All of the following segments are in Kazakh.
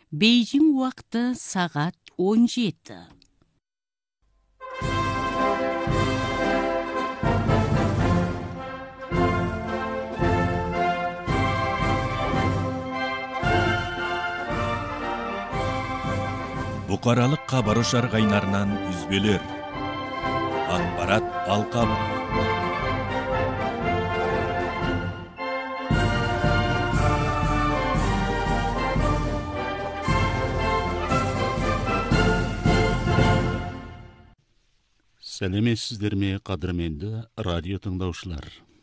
Бейжің уақыты сағат 17. Бұқаралық хабар ошар кайнарынан үзбөлөр. Акпарат алкабы. Сәлеметсіздер ме, қадірменді радио тыңдаушылар.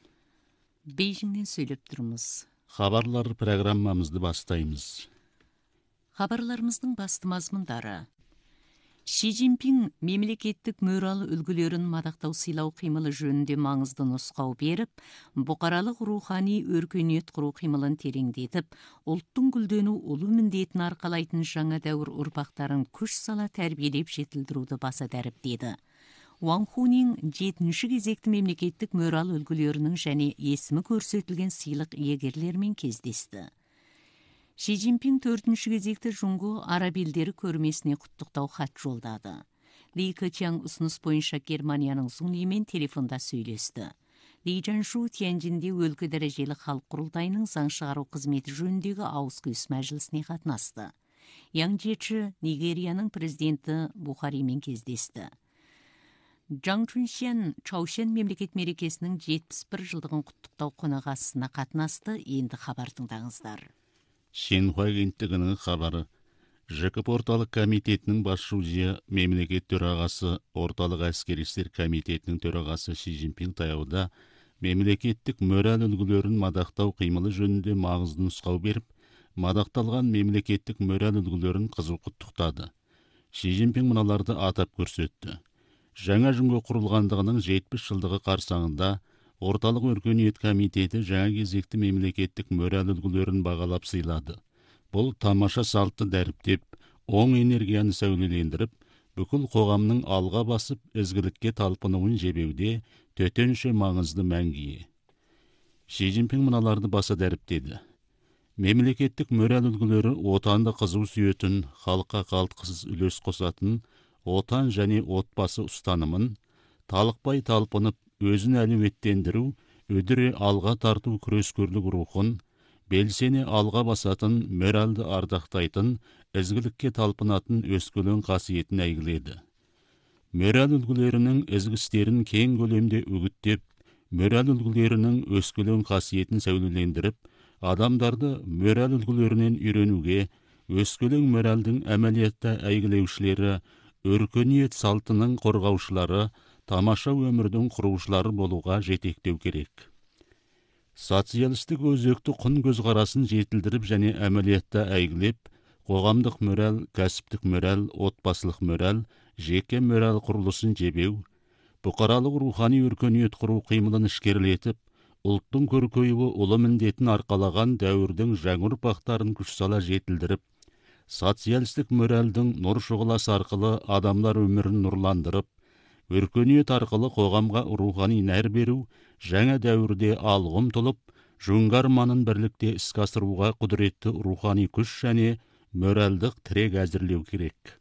Бейжіңнен сөйлеп тұрмыз. Хабарлар программамызды бастаймыз. Хабарларымыздың басты мазмұндары. Ши Цзиньпин мемлекеттік мөралы үлгілерін мадақтау сыйлау қимылы жөнінде маңызды нұсқау беріп, бұқаралық рухани өркениет құру қимылын тереңдетіп, ұлттың гүлдену ұлы міндетін арқалайтын жаңа дәуір ұрпақтарын күш сала тәрбиелеп жетілдіруді баса дәріптеді. Ван Хунин 7-ші кезекті мемлекеттік мөрал үлгілерінің және есімі көрсетілген сыйлық иегерлерімен кездесті. Ши Цзиньпин 4-ші кезекті Жұңғы араб елдері көрмесіне құттықтау хат жолдады. Ли Кечан ұсыныс бойынша Германияның Зунлимен телефонда сөйлесті. Ли Жаншу Тяньцзинде өлкө дәрежелі халық құрылтайының заң шығару қызметі жөніндегі ауызкөз мәжілісіне қатынасты. Яң Жечі Нигерияның президенті Бухаримен кездесті. Жаң Чунсен Чаушен мемлекет мерекесінің 71 жылдығын құттықтау қонағасына қатынасты. Енді хабар тыңдаңыздар. Шенхуа агенттігінің хабары. ЖКП орталық комитетінің басшысы мемлекет төрағасы, орталық әскери істер комитетінің төрағасы Ши Цзиньпин таяуда мемлекеттік мөрал үлгілерін мадақтау қимылы жөнінде маңызды нұсқау беріп, мадақталған мемлекеттік мөрал үлгілерін қызу құттықтады. Ши Цзиньпин мыналарды атап көрсетті. Жаңа Жұңғы құрылғандығының 70 жылдығы қарсаңында Орталық өркениет комитеті жаңа кезекті мемлекеттік мөрал үлгілерін бағалап сыйлады. Бұл тамаша салтты дәріптеп, оң энергияны сәулелендіріп, бүкіл қоғамның алға басып, ізгілікке талпынуын жебеуде төтенше маңызды мәңгие. Ши Цзиньпин мыналарды баса дәріптеді. Мемлекеттік мөрал үлгілері отанды қызу сүйетін, халыққа қалтқысыз үлес қосатын, отан және отбасы ұстанымын, талықпай талпынып, өзін әлеуеттендіру, өдіре алға тарту күрескерлік рухын, белсене алға басатын, мөралды ардақтайтын, ізгілікке талпынатын өскелең қасиетін әйгіледі. Мөрал үлгілерінің ізгістерін кең көлемде үгіттеп, мөрал үлгілерінің өскелең қасиетін сәулелендіріп, адамдарды мөрал үлгілерінен үйренуге, өскелең мөралдың әмәлиятта әйгілеушілері, өркениет салтының қорғаушылары, тамаша өмірдің құрушылары болуға жетектеу керек. Социалистік өзекті құн көзқарасын жетілдіріп және әмәлиятта әйгілеп, қоғамдық мөрал, кәсіптік мөрал, отбасылық мөрал, жеке мөрал құрылысын жебеу, бұқаралық рухани өркениет құру қимылын ішкерлетіп, ұлттың көркеюі ұлы міндетін арқалаған дәуірдің жаңа ұрпақтарын күш сала жетілдіріп, социалистік мөралдың нұр шұғыласы арқылы адамдар өмірін нұрландырып, өркениет арқылы қоғамға рухани нәр беру, жаңа дәуірде алға ұмтылып, жоңғы арманын бірлікте іске асыруға құдіретті рухани күш және мөралдық тірек әзірлеу керек.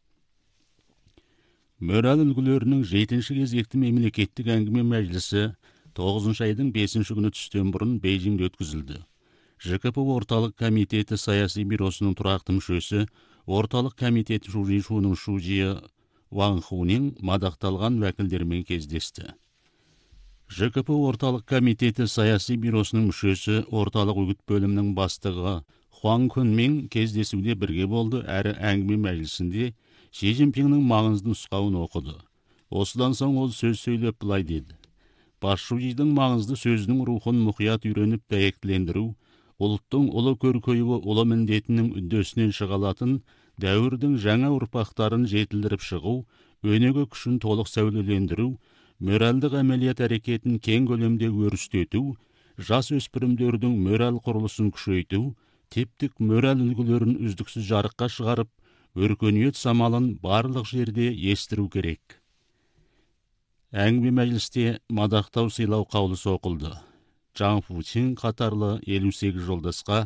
Мөрал үлгілерінің 7-ші кезекті мемлекеттік әңгіме мәжілісі 9 айдың 5 күні түстен бұрын Бейжіңде өткізілді. ЖКП орталық комитеті саяси бюросының тұрақты мүшесі, орталық комитет Шужишуның шужиы Ван Хунин мадақталған вәкілдермен кездесті. ЖКП орталық комитеті саяси бюросының мүшесі, орталық үгіт бөлімінің бастығы Хуан Күнмен кездесуде бірге болды, әрі әңгіме мәжілісінде Ши Цзиньпиннің маңызды нұсқауын оқыды. Осыдан соң ол сөз сөйлеп былай деді. Басшудың маңызды сөзінің рухын мұқият үйреніп дәйектілендіру, ұлттың ұлы көркеюі ұлы міндетінің үддесінен шығалатын, дәуірдің жаңа ұрпақтарын жетілдіріп шығу, өнеге күшін толық сәулелендіру, мөралдық әмәлият әрекетін кең көлемде өрістету, жас өспірімдердің мөрал құрылысын күшейту, тептік мөрал үлгілерін үздіксіз жарыққа шығарып, өркениет самалын барлық жерде естіру керек. Әңгіме мәжілісте мадақтау сыйлау қаулысы оқылды. Чжан Фучин қатарлы 58 жолдасқа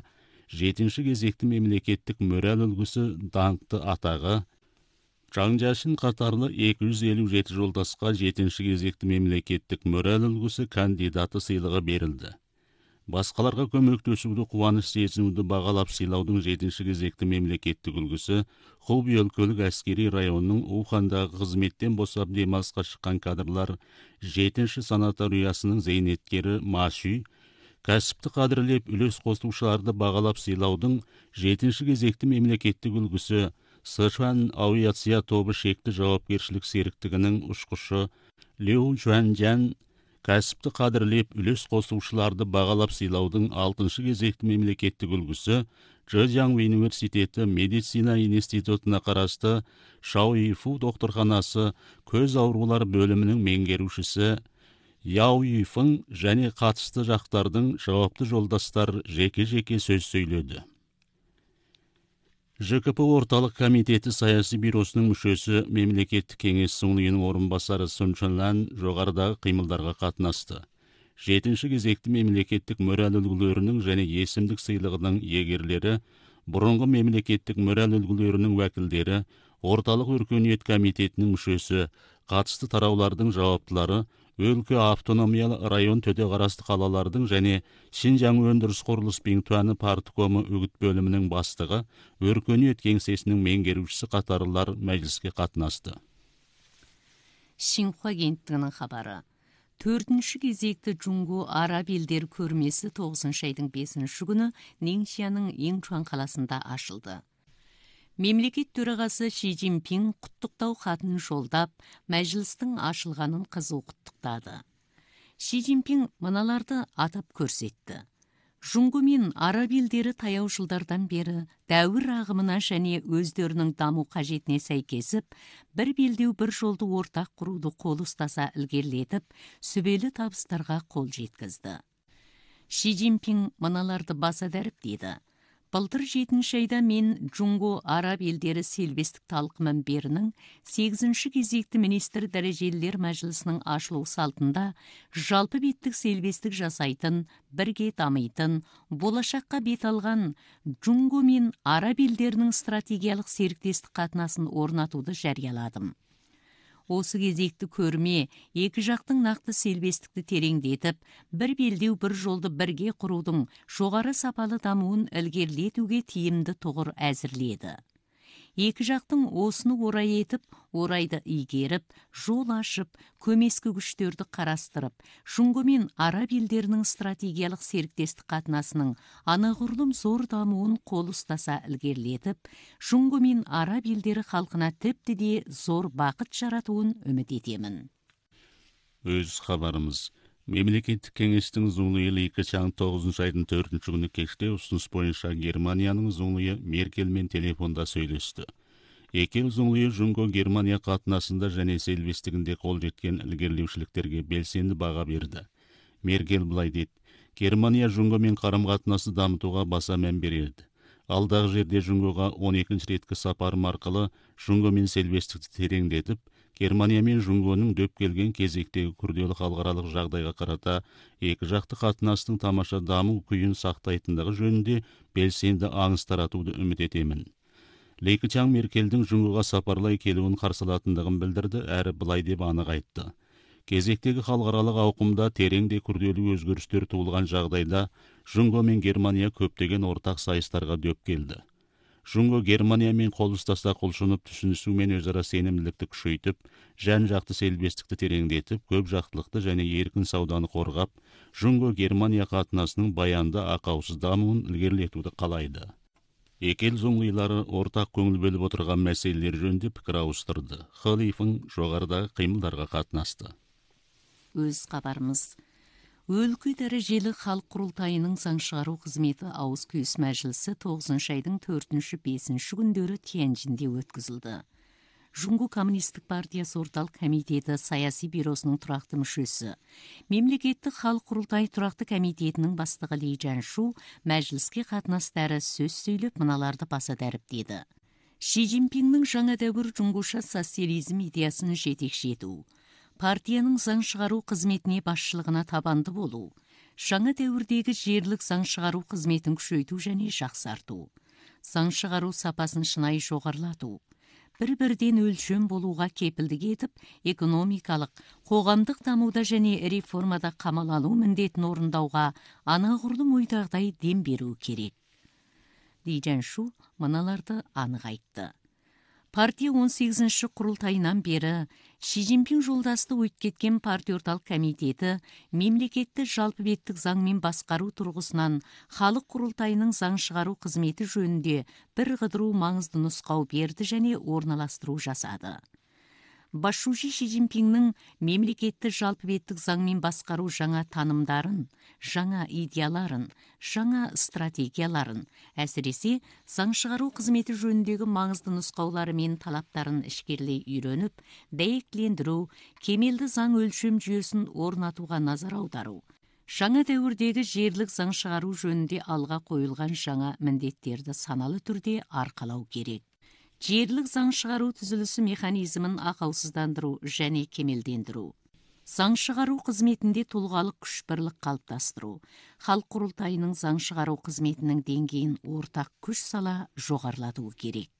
7-ші кезекті мемлекеттік мөрәл үлгісі даңқты атағы, Жаңжашын қатарлы 257 жолдасқа 7-ші кезекті мемлекеттік мөрәл үлгісі кандидаты сыйлығы берілді. Басқаларға көмектесуді, қуаныш сезінуді бағалап сыйлаудың 7-ші кезекті мемлекеттік үлгісі Хубей өлкелік әскери районының Ухандағы қызметтен босап демалысқа шыққан кадрлар 7-ші санаториясының зейнеткері Машүй, кәсіпті қадірлеп үлес қосушыларды бағалап сыйлаудың 7-ші кезекті мемлекеттік үлгісі Сычуан авиация тобы шекті жауапкершілік серіктігінің ұшқышы Лю Жуанжан, кәсіпті қадірлеп үлес қосушыларды бағалап сыйлаудың 6-шы кезекті мемлекеттік үлгісі Джэцзяң университеті медицина институтына қарасты Шаоюйфу докторханасы көз аурулар бөлімінің меңгерушісі Яо Юйфың және қатысты жақтардың жауапты жолдастар жеке-жеке сөз сөйледі. ЖКП орталық комитеті саяси бюросының мүшесі мемлекеттік кеңес ұйының орынбасары Сун Чжэнлан жоғарыдағы қимылдарға қатынасты. 7-ші кезекті мемлекеттік мөрәл үлгілерінің және есімдік сыйлығының егерлері, бұрынғы мемлекеттік мөрәл үлгілерінің уәкілдері, орталық өркениет комитетінің мүшесі, қатысты тараулардың жауаптылары, өлкө автономиялы район төте қарасты қалалардың және Шинжаң өндіріс құрылыс Биңтуаны парткомы үгіт бөлімінің бастығы, өркениет кеңсесінің меңгерушісі қатарлар мәжіліске қатынасты. Шинхуа агенттігінің хабары. 4-ші кезекті Джунго араб елдері көрмесі 9-шы айдың 5-ші күні Нingxианың Инчуан қаласында ашылды. Мемлекет төрағасы Ши Цзиньпин құттықтау хатын жолдап, мәжілістің ашылғанын қызу құттықтады. Ши Цзиньпин мыналарды атап көрсетті. Джунго мен араб елдері таяу жылдардан бері дәуір ағымына және өздерінің даму қажетіне сәйкесіп, бір белдеу бір жолды ортақ құруды қол ұстаса ілгерілетіп, сүбелі табыстарға қол жеткізді. Ши Цзиньпин мыналарды баса дәріптеді. Былтыр 7-ші айда мен Джунго араб елдері селбестік талқы мінберінің 8-ші кезекті министр дәрежелілер мәжілісінің ашылу салтында жалпы беттік селбестік жасайтын, бірге дамитын, болашаққа бет алған Джунго мен араб елдерінің стратегиялық серіктестік қатынасын орнатуды жарияладым. Осы кезекті көрме екі жақтың нақты селбестікті тереңдетіп, бір белдеу бір жолды бірге құрудың жоғары сапалы дамуын ілгерілетуге тиімді тұғыр әзірледі. Екі жақтың осыны орай етіп, орайды игеріп, жол ашып, көмескі күштерді қарастырып, Джунго мен араб елдерінің стратегиялық серіктестік қатынасының анағұрлым зор дамуын қол ұстаса ілгерілетіп, Джунго мен араб елдері халқына тіпті де зор бақыт жаратуын үміт етемін. Өз хабарымыз. Мемлекеттік кеңестің зұңлығы Ли Кечаң 9-шы айдың 4-ші күні кеште ұсыныс бойынша Германияның зұңлығы Меркельмен телефонда сөйлесті. Екі зұңлығы Джунго Германия қатынасында және селбестігінде қол жеткен ілгерілеушіліктерге белсенді баға берді. Меркель былай деді: Германия Джунгомен қарым-қатынасты дамытуға баса мән береді. Алдағы жерде Джунгоға 12-ші реткі сапарым арқылы Джунгомен селбестікті тереңдетіп, Германия мен Джунгоның дөп келген кезектегі күрделі халықаралық жағдайға қарата екі жақты қатынастың тамаша даму күйін сақтайтындығы жөнінде белсенді аңыз таратуды үміт етемін. Ли Кечаң Меркельдің Джунгоға сапарлай келуін қарсы алатындығын білдірді, әрі былай деп анық айтты: кезектегі халықаралық ауқымда терең де күрделі өзгерістер туылған жағдайда Джунго мен Германия көптеген ортақ сайыстарға дөп келді. Джунго Германиямен қол ұстаса құлшынып түсінісу мен өзара сенімділікті күшейтіп, жан-жақты селбестікті тереңдетіп, көп жақтылықты және еркін сауданы қорғап, Джунго Германия қатынасының баянды ақаусыз дамуын ілгерілетуді қалайды. Екі ел зұңлылары ортақ көңіл бөліп отырған мәселелер жөнінде пікір ауыстырды. Халифың жоғарыдағы қимылдарға қатынасты. Өз хабарымыз. Өлкө дәрежелі халық құрылтайының заң шығару қызметі ауыз күйіс мәжілісі 9-шы айдың 4-ші 5-ші күндері Тяньжинде өткізілді. Джунго коммунистік партиясы орталық комитеті саяси бюросының тұрақты мүшесі, мемлекеттік халық құрылтай тұрақты комитетінің бастығы Ли Жаншу мәжіліске қатынастары сөз сөйлеп мыналарды баса дәріптеді. Ши Цзиньпиннің жаңа дәуір джунгоша социализм идеясын жетекші ету, партияның заң шығару қызметіне басшылығына табанды болу, Жаңа дәуірдегі жерлік заң шығару қызметін күшейту және жақсарту. Заң шығару сапасын шынайы жоғарылату. Бір-бірден өлшем болуға кепілдік етіп, экономикалық, қоғамдық дамуда және реформада қамал алу міндетін орындауға анағұрлым ойдағыдай дем беру керек. Ли Чжаншу мыналарды анық айтты. Партия 18-ші құрылтайынан бері Ши Цзиньпин жолдасты өткеткен партия орталық комитеті мемлекетті жалпы беттік заңмен басқару тұрғысынан халық құрылтайының заң шығару қызметі жөнінде бір қыдыру маңызды нұсқау берді және орналастыру жасады. Басшысы Ши Цзиньпиннің мемлекетті жалпы беттік заңмен басқару жаңа танымдарын, жаңа идеяларын, жаңа стратегияларын, әсіресе заң шығару қызметі жөніндегі маңызды нұсқаулары мен талаптарын ішкерлей үйреніп, дәйектілендіру, кемелді заң өлшем жүйесін орнатуға назар аудару. Жаңа дәуірдегі жерлік заң шығару жөнінде алға қойылған жаңа міндеттерді саналы түрде арқалау керек. Жерлік заң шығару түзілісі механизмін ақаусыздандыру және кемелдендіру. Заң шығару қызметінде тұлғалық күш бірлік қалыптастыру. Халық құрылтайының заң шығару қызметінің деңгейін ортақ күш сала жоғарылату керек.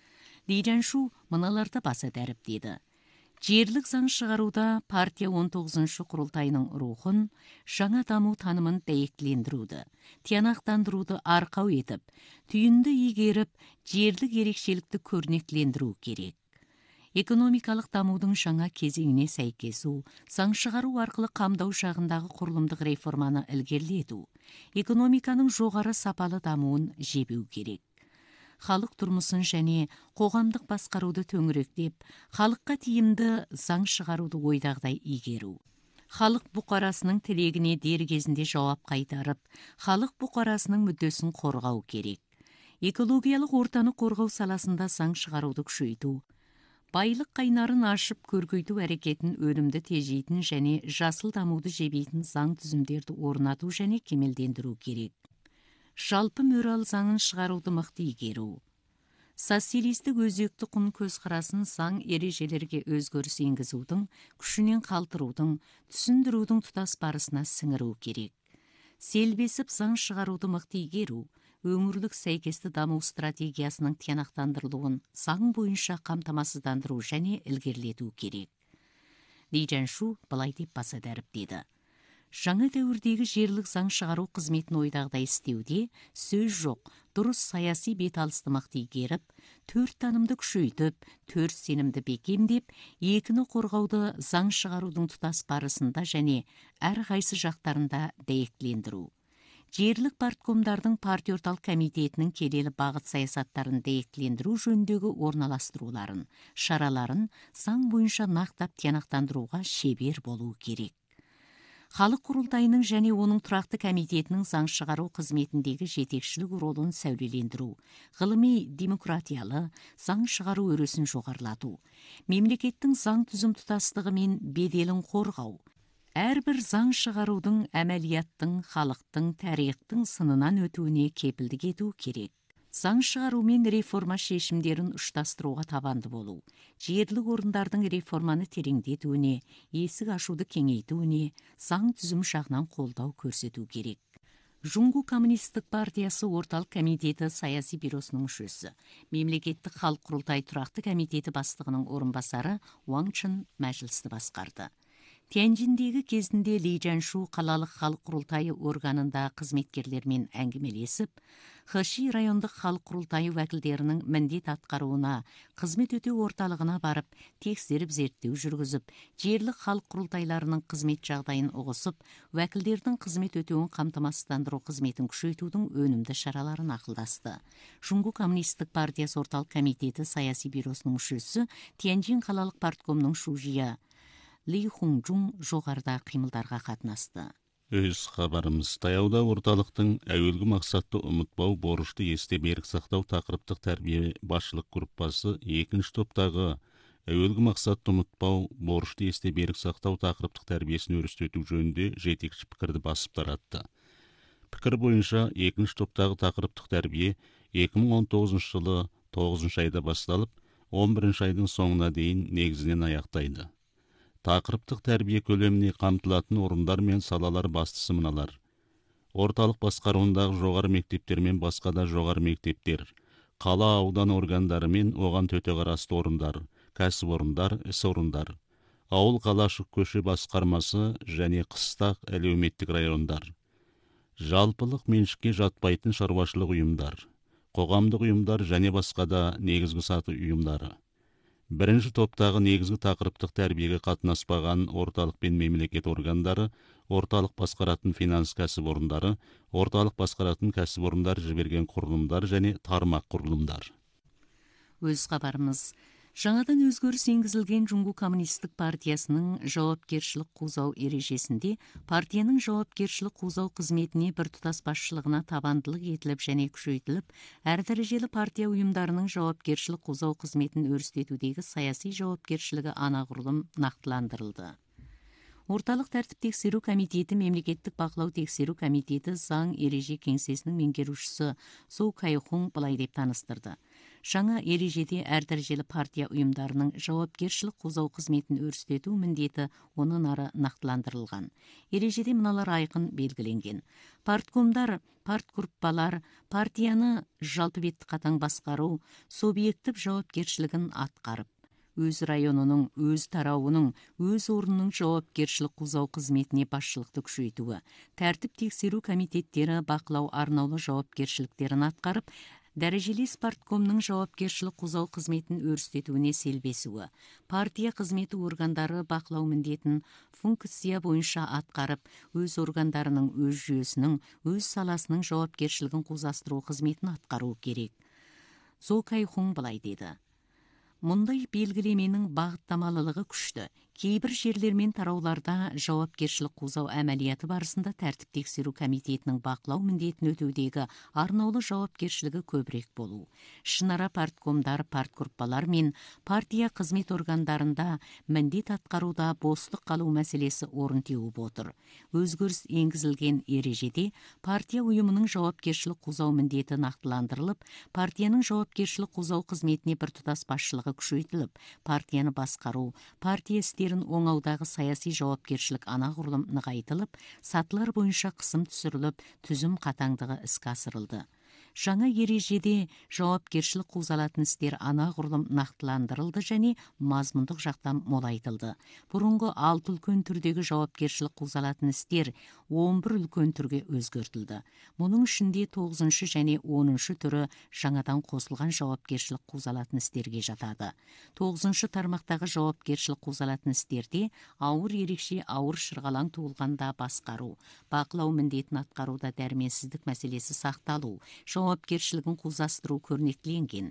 Ли Чжаншу мыналарды баса дәріптеді. Жерлік заң шығаруда партия 19-ші құрылтайының рухын, жаңа даму танымын дәйектілендіруді, тиянақтандыруды арқау етіп, түйінді игеріп, жерлік ерекшелікті көрнектілендіру керек. Экономикалық дамудың жаңа кезеңіне сәйкесу, заң шығару арқылы қамдау жағындағы құрылымдық реформаны ілгерілету, экономиканың жоғары сапалы дамуын жебеу керек. Халық тұрмысын және қоғамдық басқаруды төңіректеп, халыққа тиімді заң шығаруды ойдағыдай игеру. Халық бұқарасының тілегіне дер кезінде жауап қайтарып, халық бұқарасының мүддесін қорғау керек. Экологиялық ортаны қорғау саласында заң шығаруды күшейту. Байлық қайнарын ашып көркейту әрекетін өнімді тежейтін және жасыл дамуды жебейтін заң түзімдерді орнату және кемелдендіру керек. Жалпы мөрал заңын шығаруды мықты игеру. Социалистік өзекті құн көзқарасын заң ережелерге өзгеріс енгізудің, күшінен қалтырудың, түсіндірудің тұтас барысына сіңіру керек. Селбесіп заң шығаруды мықты игеру, өңірлік сәйкесті даму стратегиясының тиянақтандырылуын заң бойынша қамтамасыздандыру және ілгерілету керек. Ли Чжаншу былай деп баса дәріптеді. Жаңа дәуірдегі жерлік заң шығару қызметін ойдағыдай істеуде сөз жоқ, дұрыс саяси беталысты мықты игеріп, 4 танымды күшейтіп, 4 сенімді бекемдеп, 2-ні қорғауды заң шығарудың тұтас барысында және әрқайсы жақтарында дәйектілендіру. Жерлік парткомдардың партия орталық комитетінің келелі бағыт саясаттарын дәйектілендіру жөніндегі орналастыруларын, шараларын заң бойынша нақтап тиянақтандыруға шебер болу керек. Халық құрылтайының және оның тұрақты комитетінің заң шығару қызметіндегі жетекшілік ролын сәулелендіру, ғылыми демократиялы заң шығару өресін жоғарылату, мемлекеттің заң түзім тұтастығы мен беделін қорғау, әрбір заң шығарудың әмәлияттың, халықтың, тарихтың сынынан өтуіне кепілдік ету керек. Заң шығару мен реформа шешімдерін ұштастыруға табанды болу, жерлік орындардың реформаны тереңдетуіне, есік ашуды кеңейтуіне, заң түзім жағынан қолдау көрсету керек. Жұңгу коммунистік партиясы орталық комитеті саяси бюросының мүшесі, мемлекеттік халық құрылтай тұрақты комитеті бастығының орынбасары Уаң Чжын мәжілісті басқарды. Тяньжиндегі кезінде Ли Чжаншу қалалық халық құрылтайы органында қызметкерлермен әңгімелесіп, Хэши райондық халық құрылтайы уәкілдерінің міндет атқаруына, қызмет өтеу орталығына барып, тексеріп зерттеу жүргізіп, жерлік халық құрылтайларының қызмет жағдайын ұғысып, уәкілдердің қызмет өтеуін қамтамасыздандыру қызметін күшейтудің өнімді шараларын ақылдасты. Жұңгу коммунистік партиясы орталық комитеті саяси бюросының мүшесі Тяньжин қалалық парткомның шужия Ли Хунжун жоғарда қимылдарға қатынасты. Өз хабарымыз таяуда орталықтың әуелгі мақсатты ұмытпау, борышты есте берік сақтау тақырыптық тәрбие басшылық группасы 2-ші топтағы әуелгі мақсатты ұмытпау, борышты есте берік сақтау тақырыптық тәрбиесін өрістету жөнінде жетекші пікірді басып таратты. Пікір бойынша 2-ші топтағы тақырыптық тәрбие 2019 жылы 9 айда басталып, 11 айдың соңына дейін негізінен аяқтайды. Тақырыптық тәрбие көлеміне қамтылатын орындар мен салалар бастысы мыналар: орталық басқаруындағы жоғары мектептер мен басқа да жоғары мектептер, қала аудан органдары мен оған төте қарасты орындар, кәсіпорындар, іс орындар, ауыл қалашық көше басқармасы және қыстақ әлеуметтік райондар, жалпылық меншікке жатпайтын шаруашылық ұйымдар, қоғамдық ұйымдар және басқа да негізгі саты ұйымдары. Бірінші топтағы негізгі тақырыптық тәрбиеге қатынаспаған орталық пен мемлекет органдары, орталық басқаратын финанс кәсіпорындары, орталық басқаратын кәсіпорындар жіберген құрылымдар және тармақ құрылымдар. Өз хабарымыз. Жаңадан өзгеріс енгізілген Жұңгу коммунистік партиясының жауапкершілік қузау ережесінде партияның жауапкершілік қузау қызметіне біртұтас басшылығына табандылық етіліп және күшейтіліп, әр дәрежелі партия ұйымдарының жауапкершілік қузау қызметін өрістетудегі саяси жауапкершілігі анағұрлым нақтыландырылды. Орталық тәртіп тексеру комитеті, мемлекеттік бақылау тексеру комитеті заң ереже кеңсесінің меңгерушісі Су Кайхун былай деп таныстырды. Жаңа ережеде әр дәрежелі партия ұйымдарының жауапкершілік қузау қызметін өрістету міндеті онын ары нақтыландырылған. Ережеде мыналар айқын белгіленген. Парткомдар, партгруппалар партияны жалпы бетті қатаң басқару, субъектив жауапкершілігін атқарып, өз районының, өз тарауының, өз орнының жауапкершілік қузау қызметіне басшылықты күшейтуі, тәртіп тексеру комитеттері бақылау арнаулы жауапкершіліктерін атқарып, дәрежелес парткомның жауапкершілік қузау қызметін өрістетуіне селбесуі, партия қызметі органдары бақылау міндетін функция бойынша атқарып, өз органдарының, өз жүйесінің, өз саласының жауапкершілігін қузастыру қызметін атқару керек. Зо Кайхун былай деді. Мұндай белгілеменің бағыттамалылығы күшті. Кейбір жерлер мен тарауларда жауапкершілік қузау әмәлияты барысында тәртіп тексеру комитетінің бақылау міндетін өтеудегі арнаулы жауапкершілігі көбірек болу. Шынара парткомдар, партгруппалар мен партия қызмет органдарында міндет атқаруда бостық қалу мәселесі орын теуіп отыр. Өзгеріс енгізілген ережеде партия ұйымының жауапкершілік қузау міндеті нақтыландырылып, партияның жауапкершілік қузау қызметіне біртұтас басшылығы күшейтіліп, партияны басқару, партия істерін оңаудағы саяси жауапкершілік анағұрлым нығайтылып, сатылар бойынша қысым түсіріліп, түзім қатаңдығы іске асырылды. Жаңа ережеде жауапкершілік қузалатын істер анағұрлым нақтыландырылды және мазмұндық жақтан молайтылды. Бұрынғы 6 үлкен түрдегі жауапкершілік қузалатын істер 11 үлкен түрге өзгертілді. Мұның ішінде 9 және 10 түрі жаңадан қосылған жауапкершілік қузалатын істерге жатады. 9 тармақтағы жауапкершілік қузалатын істерде ауыр ерекше ауыр шырғалаң туылғанда басқару, бақылау міндетін атқаруда дәрменсіздік мәселесі сақталу, жауапкершілігін қузастыру көрнектіленген.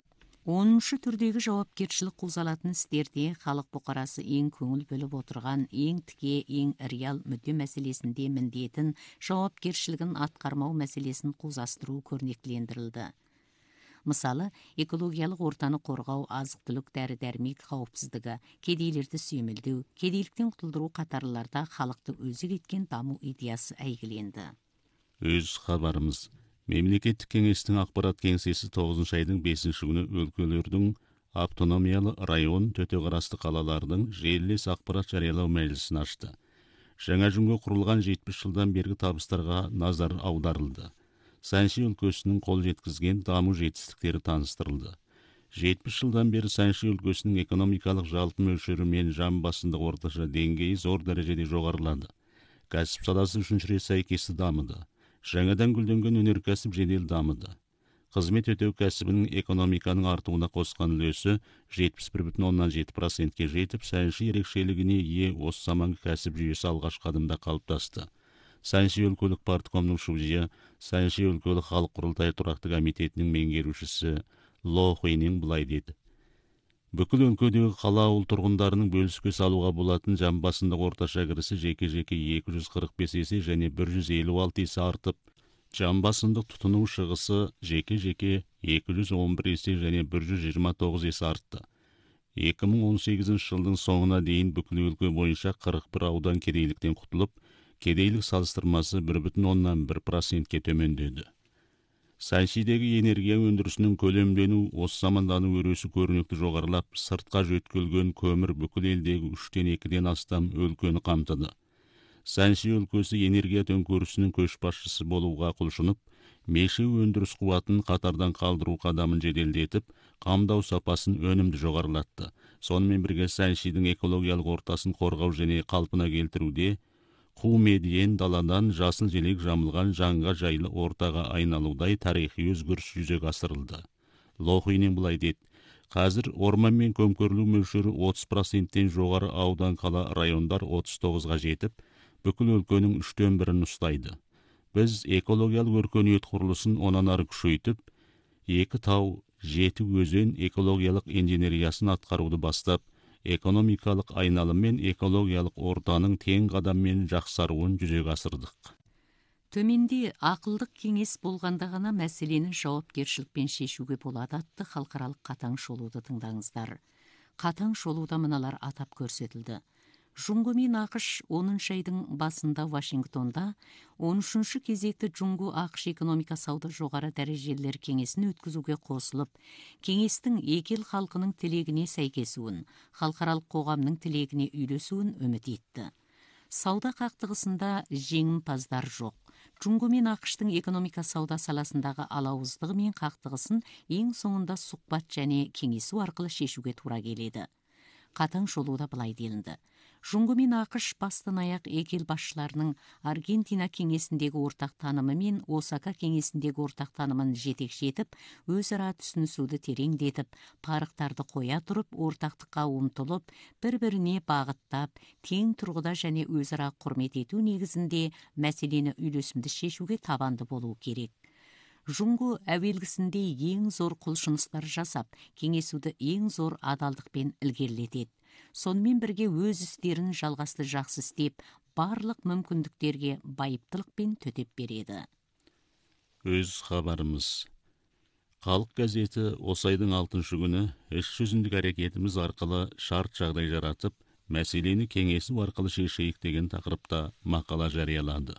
10 түрдегі жауапкершілік қузалатын істерде халық бұқарасы ең көңіл бөліп отырған, ең тіке, ең реал мүдде мәселесінде міндетін, жауапкершілігін атқармау мәселесін қузастыру көрнектілендірілді. Мысалы, экологиялық ортаны қорғау, азық-түлік, дәрі-дәрмек қауіпсіздігі, кедейлерді сүйемелдеу, кедейліктен құтылдыру қатарларда халықты өзек еткен даму идеясы әйгіленді. Өз хабарымыз. Мемлекеттік кеңестің ақпарат кеңсесі 9 айдың 5 күні өлкелердің автономиялы район төте қарасты қалалардың желілес ақпарат жариялау мәжілісін ашты. Жаңа Жұңгу құрылған 70 жылдан бергі табыстарға назар аударылды. Санши өлкесінің қол жеткізген даму жетістіктері таныстырылды. 70 жылдан бері Санши өлкесінің экономикалық жалпы мөлшері мен жан басындық орташа деңгейі зор дәрежеде жоғарылады. Кәсіп саласы үшінші рет сәйкесті дамыды. Жаңадан гүлденген өнеркәсіп жедел дамыды. Қызмет өтеу кәсібінің экономиканың артуына қосқан үлесі 71,7%-ке жетіп, Санши ерекшелігіне ие осы заманғы кәсіп жүйесі алғашқы адымда қалыптасты. Санши өлкөлік парткомның шудия, Санши өлкөлік халық құрылтайы тұрақты комитетінің меңгерушісі Ло Хуйнин былай деді. Бүкіл өлкөдегі қала ауыл тұрғындарының бөліске салуға болатын жан басындық орташа кірісі жеке-жеке 245 есе және 156 есе артып, жан басындық тұтыну шығысы жеке-жеке 211 есе және 129 есе артты. 2018 жылдың соңына дейін бүкіл өлкө бойынша 41 аудан кедейліктен құтылып, кедейлік салыстырмасы 1,1%-ке төмендеді. Саншидегі энергия өндірісінің көлемдену, осы замандану өресі көрінікті жоғарылап, сыртқа жөткөлген көмір бүкіл елдегі 3-2-ден астам өлкені қамтыды. Сәнши өлкөсі энергия төңкөрүсүнүн көшбасшысы болууга кулшунуп, мешеу өндүрүс кубатын катардан калдыруу кадамын жеделдетип, камдоо сапасын өнүмдүү жогорулатты. Сонун бирге Сәншидин экологиялык ортасын коргоо жана калпына келтирүүдө куу медиен даладан жасыл желек жамылган жаңга жайлы ортага айналуудай тарыхый өзгөрүш жүзөгө асырылды. Лохинин булай дейт: Қазір орманмен көмкөрүлүү мөлшөрү 30%тен жогору аудан кала райондар 39-га жетип, бүкүл өлкөнүн 3/1 устайды. Біз экологиялык өркөнүөт курулусын онан ары күчөйтүп, 2 тау, 7 өзөн экологиялык инженериясын аткарууду бастап, экономикалык айналым мен экологиялык ортанын тең кадам менен жаксаруун жүзөгө асырдык. Төменде акылдык кеңес болганда гана маселени жоопкерчиликпен шешүүгө болот атты халкаралык катаң шолууду тыңдаңыздар. Катаң шолууда мыналар атап көрсөтүлдү. Жунго мен АКШ 10 айдын басында Вашингтонда 13 кезекти Жунго АКШ экономика сауда жогору дарежелер кеңесин өткүзүүгө косулуп, кеңестин эки эл халкынын тилегине сайкесүүн, халкаралык коомдун тилегине үйлөсүүн үмүт этти. Сауда кактыгысында жеңимпаздар жок. Жунго мен АКШтын экономика сауда саласындагы алауыздыгы мен кактыгысын эң соңунда сукбат жана кеңесүү аркылуу шешүүгө туура келеди. Катаң шолууда былай делинди: Жунго мен АКШ бастан аяк эки эл башчыларынын Аргентина кеңесиндеги ортак таанымы мен Осака кеңесиндеги ортак таанымын жетекчи этип, өз ара түшүнүшүүнү тереңдетип, парыктарды коя туруп, ортактыкка умтулуп, бири-бирине багыттап, тең тургуда жана өз ара курмет этүү негизинде маселени үйлөсүмдүү шешүүгө табанды болуу керек. Жунго әвелгісінде ең зор құлшыныстар жасап, кеңесуді ең зор адалдықпен илгерилетет. Сонымен бірге өз істерін жалғасты жақсы істеп, барлық мүмкіндіктерге байыптылықпен төтеп береді. Өз хабарымыз. Халық газеті осы айдың 6 күні іс жүзіндік әрекетіміз арқылы шарт жағдай жаратып, мәселені кеңесу арқылы шешейік деген тақырыпта мақала жариялады.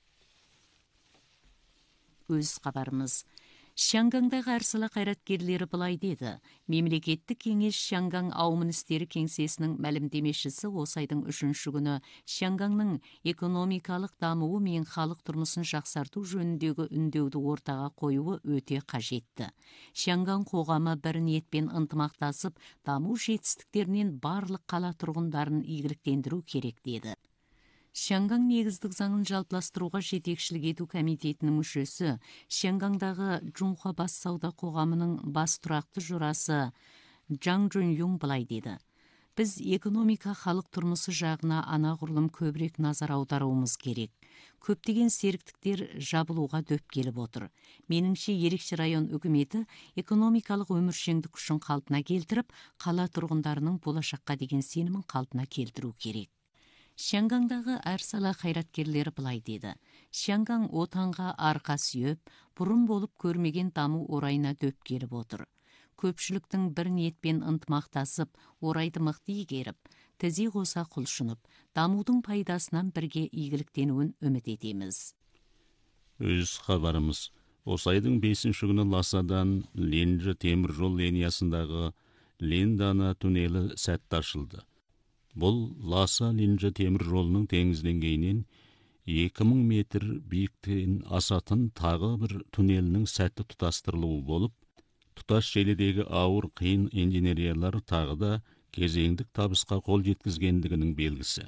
Өз хабарымыз. Шангаңдағы Арсала қайраткерлері былай деді. Мемлекеттік кеңес Шангаң аумын істері кеңсесінің мәлімдемешісі осы айдың 3 күні Шангаңның экономикалық дамуы мен халық тұрмысын жақсарту жөніндегі үндеуді ортаға қоюы өте қажетті. Шангаң қоғамы бір ниетпен ынтымақтасып, даму жетістіктерінен барлық қала тұрғындарын игіліктендіру керек деді. Шангаң негіздік заңын жалпыластыруға жетекшілік ету комитетінің мүшесі, Шангаңдағы Жунхуа бас сауда қоғамының бас тұрақты журасы Жаң Жун былай деді. Біз экономика халық тұрмысы жағына анағұрлым көбірек назар аударуымыз керек. Көптеген серіктіктер жабылуға дөп келіп отыр. Меніңше ерекше район үкіметі экономикалық өміршеңдік күшін қалпына келтіріп, қала тұрғындарының болашаққа деген сенімін қалпына келтіру керек. Шангаңдағы Арсала қайраткерлері былай деді. Шангаң отанға арқа сүйеп, бұрын болып көрмеген даму орайына дөп келіп отыр. Көпшіліктің бір ниетпен ынтымақтасып, орайды мықты игеріп, тізе қоса құлшынып, дамудың пайдасынан бірге игіліктенуін үміт етеміз. Өз хабарымыз. Осы айдың 5 күні Ласадан Ленджі темір жол линиясындағы Лендана туннелі сәтті ашылды. Бұл Ласа Ленджі темір жолының теңіз деңгейінен 2000 метр биіктен асатын тағы бір туннелінің сәтті тұтастырылуы болып, тұтас желідегі ауыр қиын инженериялар тағы да кезеңдік табысқа қол жеткізгендігінің белгісі.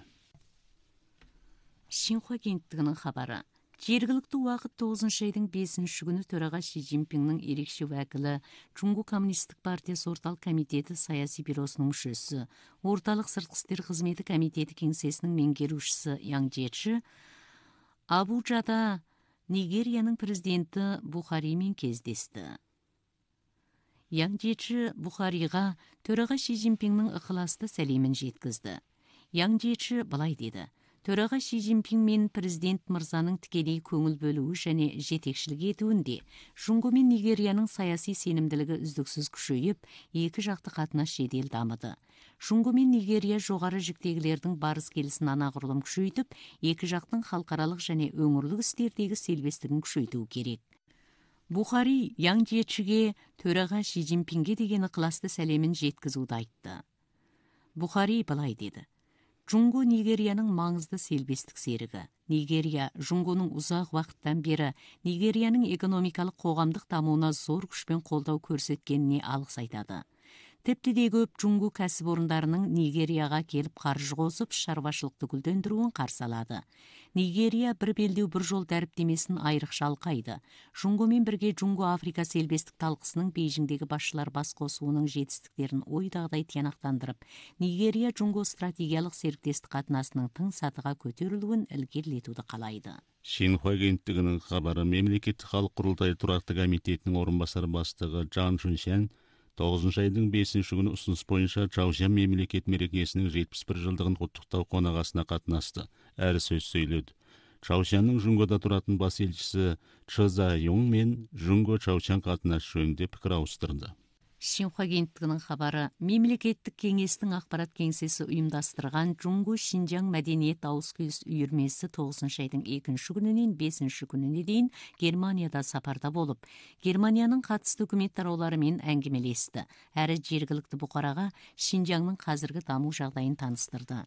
Шинхуа агенттігінің хабары. Жергілікті уақыт 9 айдың 5 күні төраға Ши Цзиньпиннің ерекше уәкілі, Жунго коммунистік партиясы орталық комитеті саяси бюросының мүшесі, орталық сыртқы істер қызметі комитеті кеңсесінің меңгерушісі Яң Жечи Абуджада Нигерияның президенті Бухаримен кездесті. Яң Жечи Бухариға төраға Ши Цзиньпиннің ықыласты сәлемін жеткізді. Яң Жечи былай деді. Төраға Ши Цзиньпин мен президент мырзаның тікелей көңіл бөлуі және жетекшілік етуінде Жунго мен Нигерияның саяси сенімділігі үздіксіз күшейіп, екі жақты қатынас жедел дамыды. Жунго мен Нигерия жоғары жүктегілердің барыс келісін анағұрлым күшейтіп, екі жақтың халықаралық және өңірлік істердегі селбестігін күшейту керек. Бухари Яң Жечиге төраға Ши Цзиньпинге деген ықыласты сәлемін жеткізуді айтты. Бухари былай деді. Жунго Нигерияның маңызды селбестік серігі. Нигерия Жунгоның ұзақ уақыттан бері Нигерияның экономикалық қоғамдық дамуына зор күшпен қолдау көрсеткеніне алғыс айтады. Тіпті де көп Жунго кәсіпорындарының Нигерияға келіп қаржы қосып, шаруашылықты гүлдендіруін қарсы алады. Нигерия бір белдеу бір жол дәріптемесін айрықша алқайды. Жунгомен бірге Жунго-Африка селбестік талқысының Бейжіңдегі басшылар бас қосуының жетістіктерін ойдағыдай тиянақтандырып, Нигерия Жунго стратегиялық серіктестік қатынасының тың сатыға көтерілуін ілгерілетуді қалайды. Шинхуа агенттігінің хабары, мемлекеттік халық құрылтайы тұрақты комитетінің орынбасар бастығы Жан Чунсян 9 айдың 5 күні ұсыныс бойынша Чаужан мемлекет мерекесінің 71 жылдығын құттықтау қонағасына қатынасты. Әрі сөз сөйледі. Чаужанның Жунгода тұратын бас елшісі Чжа Йонг мен Жунго Чаужан қатынасы жөнінде пікір ауыстырды. Шинхуа агенттігінің хабары, мемлекеттік кеңестің ақпарат кеңсесі ұйымдастырған Жунго Шинжаң мәдениет ауыз-күйіс үйірмесі 9 айдың 2 күнінен 5 күніне дейін Германияда сапарда болып, Германияның қатысты үкімет тарауларымен әңгімелесті, әрі жергілікті бұқараға Шинжаңның қазіргі даму жағдайын таныстырды.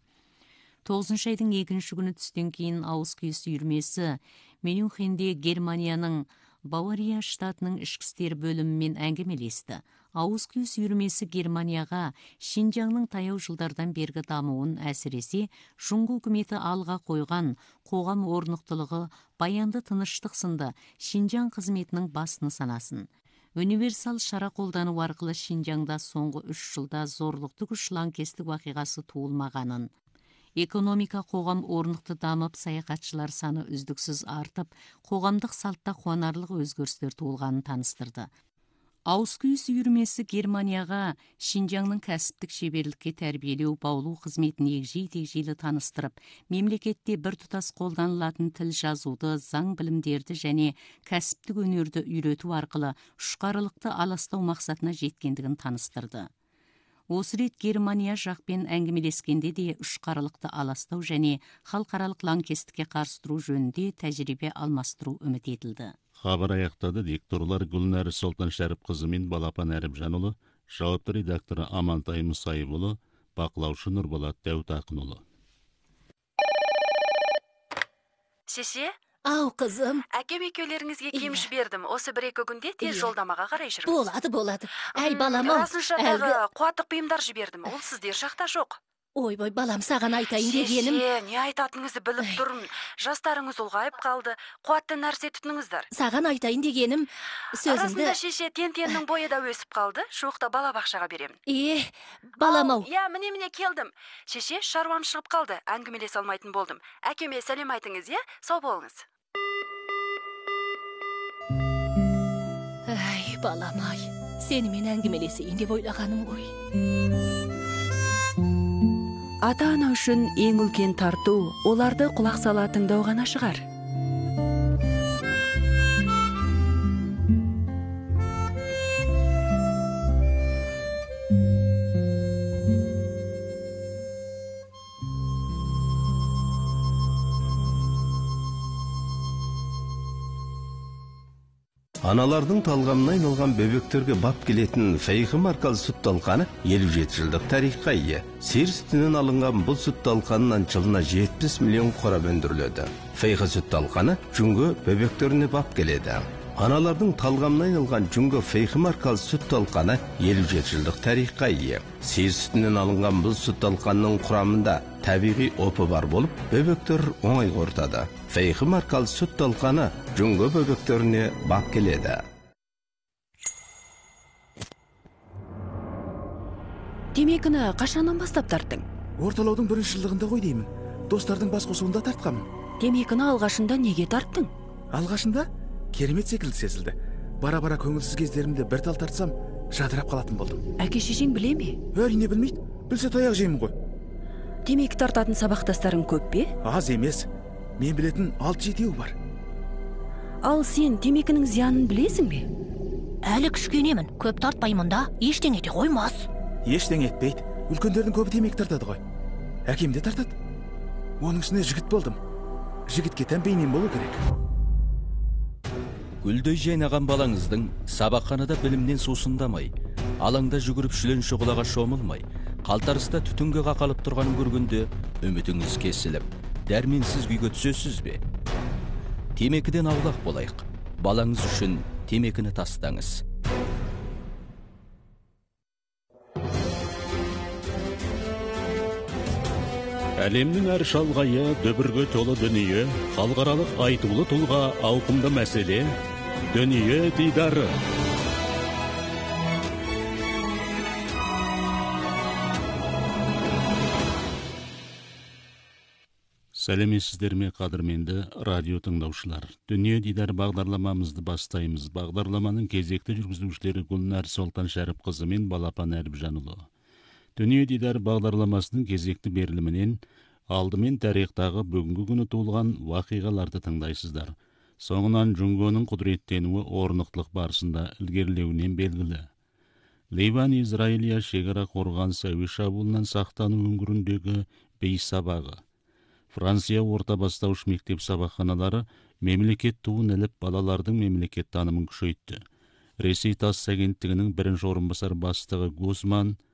9 айдың 2 күні түстен кейін ауыз-күйіс үйірмесі Мюнхенде Германияның Бавария штатының ішкі істер бөлімімен әңгімелесті. Ауыз-күйіс үйірмесі Германияға Шинжаңның таяу жылдардан бергі дамуын, әсіресе Жунго үкіметі алға қойған қоғам орнықтылығы, баянды тыныштық сынды Шинжаң қызметінің бас нысанасын. Универсал шара қолдану арқылы Шинжаңда соңғы 3 жылда зорлықты күш лаңкестік вақиғасы туылмағанын, экономика қоғам орнықты дамып, саяхатшылар саны үздіксіз артып, қоғамдық салтта қуанарлық өзгерістер туылғанын таныстырды. Ауыз-күйіс үйірмесі Германияға Шинжаңның кәсіптік шеберлікке тәрбиелеу, баулу қызметін егжей-тегжейлі таныстырып, мемлекетте бір тұтас қолданылатын тіл жазуды, заң білімдерді және кәсіптік өнерді үйрету арқылы ұшқарылықты аластау мақсатына жеткендігін таныстырды. Осы рет Германия жақпен әңгімелескенде де ұшқарылықты аластау және халықаралық лаңкестікке қарсы тұру жөнінде тәжірибе алмастыру үміт етілді. Хабар аяқтады. Дикторлар Гүлнәр Солтан Шәріпқызы мен Балапан Әріпжанұлы, жауапты редакторы Амантай Мұсайыпұлы, бақылаушы Нұрболат Дәутақынұлы. Шеше? Ау, қызым. Әкем екеулеріңізге киім жібердім. Осы 1-2 күнде тез жолдамаға қарай жүріңіз. Болады. Әй, балам, расыншадағы қуаттық бұйымдар жібердім. Ол сіздер жақта жоқ. Ой, балам, саған айтайын дегенім. Шеше, не айтатыныңызды біліп тұрмын. Жастарыңыз ұлғайып қалды. Қуатты нәрсе тұтыныңыздар. Саған айтайын дегенім сөзімді. Арасында шеше, тен-теннің бойы да өсіп қалды. Шоқта балабақшаға беремін. Балам-ау. Міне келдім. Шеше, шаруам шығып қалды. Әңгімелес алмайтын болдым. Әкеме сәлем айтыңыз, сау болыңыз. Әй, балам-ай, сенімен әңгімелесейін деп ойлағаным ғой. Ата-ана үшін ең үлкен тарту, оларды құлақ сала тыңдау ғана шығар. Аналардың талғамына айналған бөбектерге бап келетін Фейхи маркалы сүт талқаны 57 жылдық тарихқа ие. Сиыр сүтінен алынған бұл сүт талқанынан жылына 70 миллион қорап өндіріледі. Фейхи сүт талқаны Жунго бөбектеріне бап келеді. Аналардың талғамына айналған Жунго Фейхи маркалы сүт талқаны 57 жылдық тарихқа ие. Сиыр сүтінен алынған бұл сүт талқанның құрамында табиғи опы бар болып, бөбектер оңай қорытады. Фейхи маркалы сүт талқаны Жунго бөбектеріне бап келеді. Темекіні қашаннан бастап тарттың? Орталаудың 1-ші жылдығында ғой деймін. Достардың бас қосуында тартқамын. Темекіні алғашында неге тарттың? Алғашында керемет секілді сезілді. Бара-бара көңілсіз кездерімде бір тал тартсам, жадырап қалатын болдым. Әке-шешең біле ме? Әрине білмейді. Білсе таяқ жеймін ғой. Темекі тартатын сабақтастарың көп пе? Аз емес. Мен білетін 6-7 бар. Ал сен темекінің зиянын білесің бе? Әлі кішкенемін, көп тартпаймын да, ештеңе ете қоймас. Ештеңе етпейді. Үлкендердің көбі темекі тартады ғой. Әкем де тартады. Оның үстіне жігіт болдым. Жігітке тәмпеймен болу керек. Гүлдөй жайнаған балаңыздың сабақханада білімнен сусындамай, алаңда жүгіріп шүлен шұғылаға шомылмай, Қалтарыста түтінге қақалып тұрғанын көргенде үмітіңіз кесіліп, дәрменсіз күйге түсесіз бе? Темекіден аулақ болайық. Балаңыз үшін темекіні тастаңыз. Әлемнің әр шалғайы, дүбірге толы дүние, халықаралық айтулы тұлға, ауқымды мәселе, дүние дидары. Сәлеметсіздер ме, қадірменді радио тыңдаушылар. Дүние дидар бағдарламамызды бастаймыз. Бағдарламаның кезекті жүргізушілері Гүлнар Солтан Шәріпқызы мен Балапан Әріпжанұлы. Дүние дидар бағдарламасының кезекті берілімінен алдымен тарихтағы бүгінгі күні туылған вақиғаларды тыңдайсыздар. Соңынан Джунгоның құдіреттенуі орнықтылық барысында ілгерілеуінен белгілі. Ливан-Израилия шекара қорғаныс әуе шабуылынан сақтану өңіріндегі бейсабағы. Франция орта бастауыш мектеп сабақханалары мемлекет туын іліп балалардың мемлекет танымын күшейтті. Ресей тасс агенттігінің бірінші орынбасар бастығы Гусман